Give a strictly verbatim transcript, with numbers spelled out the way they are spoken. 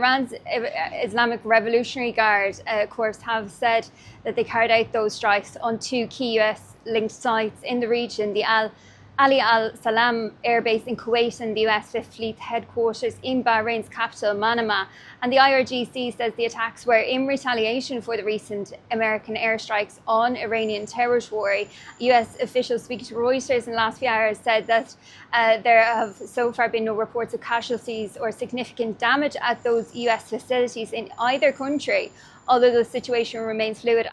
Iran's Islamic Revolutionary Guard uh, Corps have said that they carried out those strikes on two key U S-linked sites in the region, the Al Ali Al Salam airbase in Kuwait and the U S Fifth Fleet headquarters in Bahrain's capital, Manama. And the I R G C says the attacks were in retaliation for the recent American airstrikes on Iranian territory. U S officials speaking to Reuters in the last few hours said that uh, there have so far been no reports of casualties or significant damage at those U S facilities in either country, although the situation remains fluid.